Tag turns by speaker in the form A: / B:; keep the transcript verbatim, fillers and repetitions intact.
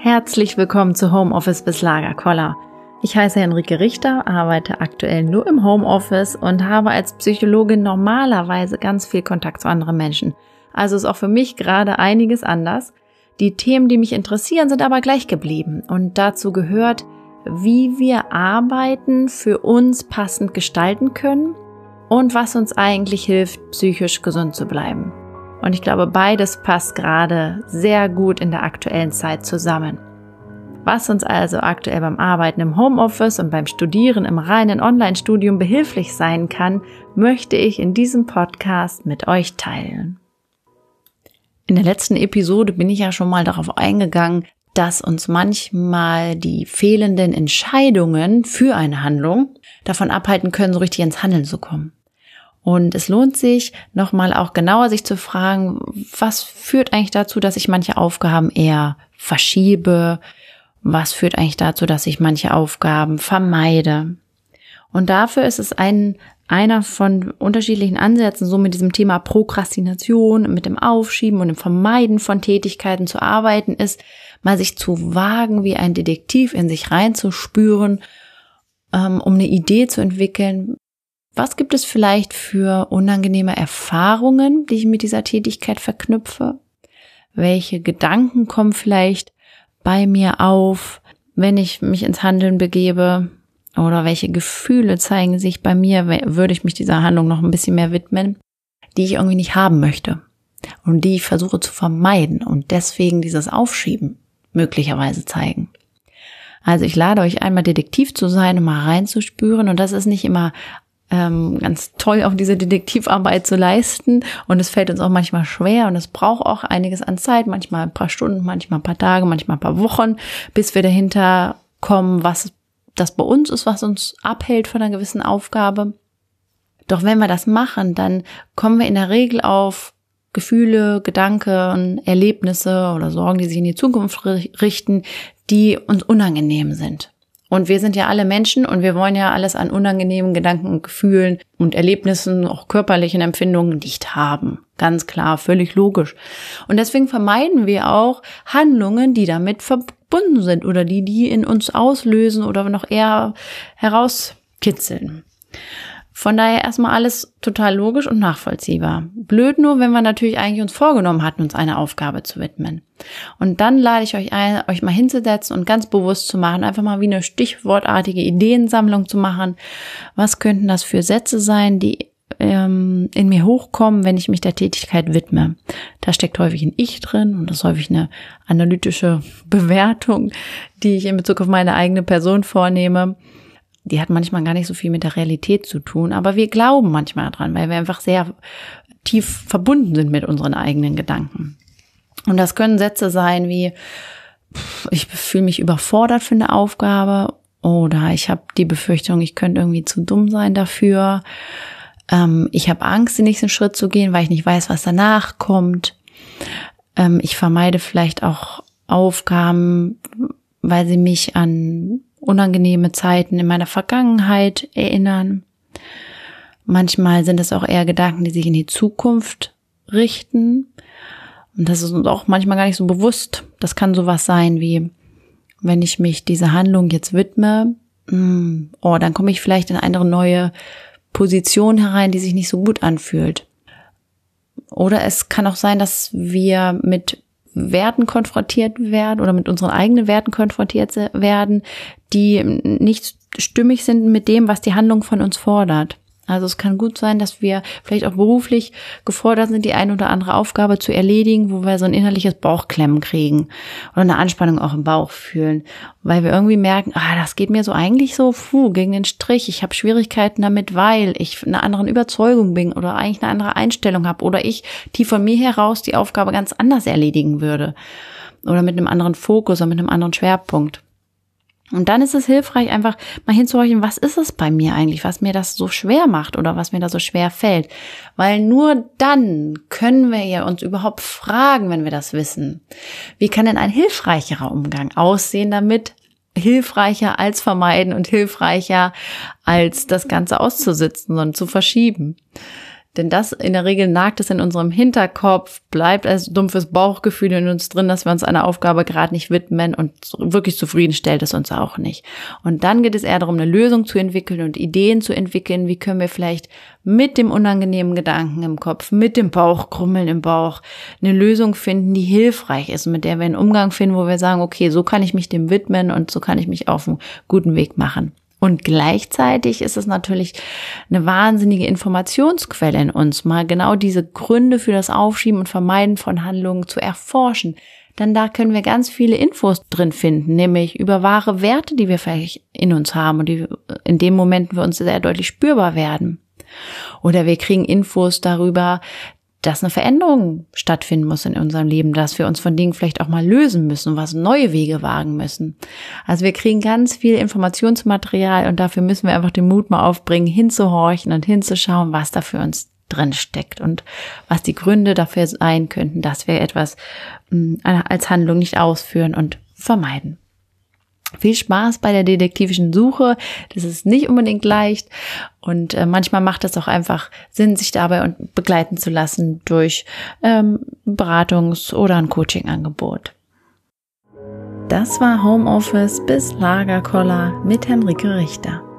A: Herzlich willkommen zu Homeoffice bis Lagerkoller. Ich heiße Henrike Richter, arbeite aktuell nur im Homeoffice und habe als Psychologin normalerweise ganz viel Kontakt zu anderen Menschen. Also ist auch für mich gerade einiges anders. Die Themen, die mich interessieren, sind aber gleich geblieben. Und dazu gehört, wie wir Arbeiten für uns passend gestalten können und was uns eigentlich hilft, psychisch gesund zu bleiben. Und ich glaube, beides passt gerade sehr gut in der aktuellen Zeit zusammen. Was uns also aktuell beim Arbeiten im Homeoffice und beim Studieren im reinen Online-Studium behilflich sein kann, möchte ich in diesem Podcast mit euch teilen. In der letzten Episode bin ich ja schon mal darauf eingegangen, dass uns manchmal die fehlenden Entscheidungen für eine Handlung davon abhalten können, so richtig ins Handeln zu kommen. Und es lohnt sich, nochmal auch genauer sich zu fragen, was führt eigentlich dazu, dass ich manche Aufgaben eher verschiebe? Was führt eigentlich dazu, dass ich manche Aufgaben vermeide? Und dafür ist es ein, einer von unterschiedlichen Ansätzen, so mit diesem Thema Prokrastination, mit dem Aufschieben und dem Vermeiden von Tätigkeiten zu arbeiten, ist, mal sich zu wagen, wie ein Detektiv in sich reinzuspüren, ähm, um eine Idee zu entwickeln. Was gibt es vielleicht für unangenehme Erfahrungen, die ich mit dieser Tätigkeit verknüpfe? Welche Gedanken kommen vielleicht bei mir auf, wenn ich mich ins Handeln begebe? Oder welche Gefühle zeigen sich bei mir, würde ich mich dieser Handlung noch ein bisschen mehr widmen, die ich irgendwie nicht haben möchte und die ich versuche zu vermeiden und deswegen dieses Aufschieben möglicherweise zeigen? Also ich lade euch einmal Detektiv zu sein, um mal reinzuspüren, und das ist nicht immer Ähm, ganz toll, auch diese Detektivarbeit zu leisten, und es fällt uns auch manchmal schwer und es braucht auch einiges an Zeit, manchmal ein paar Stunden, manchmal ein paar Tage, manchmal ein paar Wochen, bis wir dahinter kommen, was das bei uns ist, was uns abhält von einer gewissen Aufgabe. Doch wenn wir das machen, dann kommen wir in der Regel auf Gefühle, Gedanken, Erlebnisse oder Sorgen, die sich in die Zukunft richten, die uns unangenehm sind. Und wir sind ja alle Menschen und wir wollen ja alles an unangenehmen Gedanken und Gefühlen und Erlebnissen, auch körperlichen Empfindungen nicht haben. Ganz klar, völlig logisch. Und deswegen vermeiden wir auch Handlungen, die damit verbunden sind oder die die in uns auslösen oder noch eher herauskitzeln. Von daher erstmal alles total logisch und nachvollziehbar. Blöd nur, wenn wir natürlich eigentlich uns vorgenommen hatten, uns einer Aufgabe zu widmen. Und dann lade ich euch ein, euch mal hinzusetzen und ganz bewusst zu machen, einfach mal wie eine stichwortartige Ideensammlung zu machen. Was könnten das für Sätze sein, die ähm, in mir hochkommen, wenn ich mich der Tätigkeit widme? Da steckt häufig ein Ich drin und das ist häufig eine analytische Bewertung, die ich in Bezug auf meine eigene Person vornehme. Die hat manchmal gar nicht so viel mit der Realität zu tun, aber wir glauben manchmal dran, weil wir einfach sehr tief verbunden sind mit unseren eigenen Gedanken. Und das können Sätze sein wie, ich fühle mich überfordert für eine Aufgabe, oder ich habe die Befürchtung, ich könnte irgendwie zu dumm sein dafür. Ähm, ich habe Angst, den nächsten Schritt zu gehen, weil ich nicht weiß, was danach kommt. Ähm, ich vermeide vielleicht auch Aufgaben, weil sie mich an unangenehme Zeiten in meiner Vergangenheit erinnern. Manchmal sind es auch eher Gedanken, die sich in die Zukunft richten. Und das ist uns auch manchmal gar nicht so bewusst. Das kann sowas sein wie, wenn ich mich dieser Handlung jetzt widme, oh, dann komme ich vielleicht in eine neue Position herein, die sich nicht so gut anfühlt. Oder es kann auch sein, dass wir mit Werten konfrontiert werden oder mit unseren eigenen Werten konfrontiert werden, die nicht stimmig sind mit dem, was die Handlung von uns fordert. Also es kann gut sein, dass wir vielleicht auch beruflich gefordert sind, die eine oder andere Aufgabe zu erledigen, wo wir so ein innerliches Bauchklemmen kriegen oder eine Anspannung auch im Bauch fühlen, weil wir irgendwie merken, ah, das geht mir so eigentlich so puh, gegen den Strich. Ich habe Schwierigkeiten damit, weil ich einer anderen Überzeugung bin oder eigentlich eine andere Einstellung habe oder ich tief von mir heraus die Aufgabe ganz anders erledigen würde oder mit einem anderen Fokus oder mit einem anderen Schwerpunkt. Und dann ist es hilfreich, einfach mal hinzuhorchen, was ist es bei mir eigentlich, was mir das so schwer macht oder was mir da so schwer fällt. Weil nur dann können wir ja uns überhaupt fragen, wenn wir das wissen. Wie kann denn ein hilfreicherer Umgang aussehen damit? Hilfreicher als vermeiden und hilfreicher als das Ganze auszusitzen und zu verschieben. Denn das, in der Regel nagt es in unserem Hinterkopf, bleibt als dumpfes Bauchgefühl in uns drin, dass wir uns einer Aufgabe gerade nicht widmen und wirklich zufrieden stellt es uns auch nicht. Und dann geht es eher darum, eine Lösung zu entwickeln und Ideen zu entwickeln. Wie können wir vielleicht mit dem unangenehmen Gedanken im Kopf, mit dem Bauchkrummeln im Bauch eine Lösung finden, die hilfreich ist, mit der wir einen Umgang finden, wo wir sagen, okay, so kann ich mich dem widmen und so kann ich mich auf einen guten Weg machen. Und gleichzeitig ist es natürlich eine wahnsinnige Informationsquelle in uns, mal genau diese Gründe für das Aufschieben und Vermeiden von Handlungen zu erforschen. Denn da können wir ganz viele Infos drin finden, nämlich über wahre Werte, die wir vielleicht in uns haben und die in dem Moment für uns sehr deutlich spürbar werden. Oder wir kriegen Infos darüber, dass eine Veränderung stattfinden muss in unserem Leben, dass wir uns von Dingen vielleicht auch mal lösen müssen, was neue Wege wagen müssen. Also wir kriegen ganz viel Informationsmaterial und dafür müssen wir einfach den Mut mal aufbringen, hinzuhorchen und hinzuschauen, was da für uns drin steckt und was die Gründe dafür sein könnten, dass wir etwas als Handlung nicht ausführen und vermeiden. Viel Spaß bei der detektivischen Suche. Das ist nicht unbedingt leicht und äh, manchmal macht es auch einfach Sinn, sich dabei begleiten zu lassen durch ähm, Beratungs- oder ein Coaching-Angebot. Das war Homeoffice bis Lagerkoller mit Henrike Richter.